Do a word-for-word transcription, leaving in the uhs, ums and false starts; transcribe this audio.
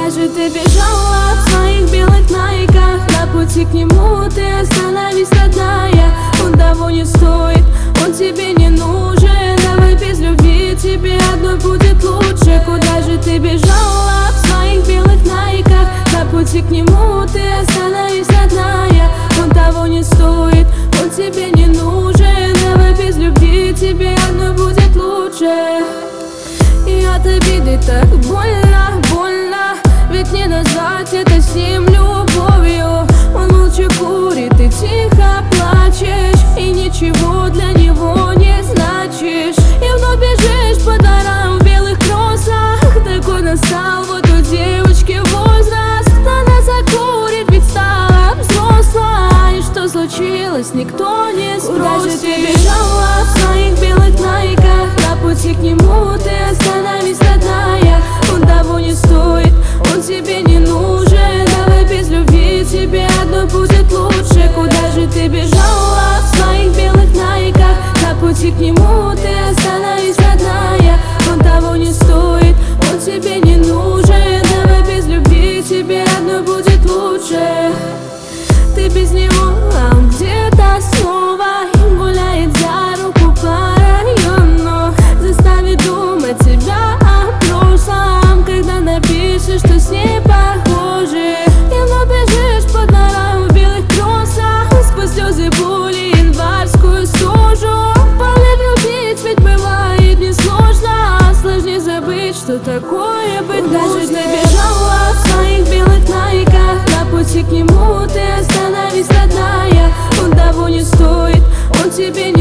Куда же ты бежала в своих белых найках? На пути к нему ты остановись, родная. Он того не стоит, он тебе не нужен. Давай без любви тебе одной будет лучше. Куда же ты бежала в своих белых найках? На пути к нему ты остановись, родная. Он того не стоит, он тебе не нужен. Давай без любви тебе одной будет лучше. И от обиды так больно, больно, ведь не назвать это с ним любовью. Он молча курит и тихо плачешь, и ничего для него не значишь. И вновь бежишь по дворам в белых кроссах. Такой настал вот у девочки возраст. Она закурит, ведь стала взрослой. Что случилось, никто не спросит. Куда же ты бежала в своих белых найках? На пути к нему ты остановись, родная. Он того не стоит, он тебе не нужен. Давай без любви тебе одной будет лучше. Куда же ты бежала в своих белых найках? На пути к нему ты остановись, родная. Он того не стоит, он тебе не нужен. Давай без любви тебе одной будет лучше. Ты без него, а он где-то снова гуляет за руку по району. Заставит думать тебя о прошлом, когда напишешь, что с ней похожи. И вновь бежишь по дворам в белых кроссах, сквозь слезы, боли, январскую стужу. Поверь, любить ведь бывает несложно. Сложнее забыть, что такое быть. Куда же ты бежала в своих белых найках? На пути к нему ты остановись, родная. Он того не стоит, он тебе не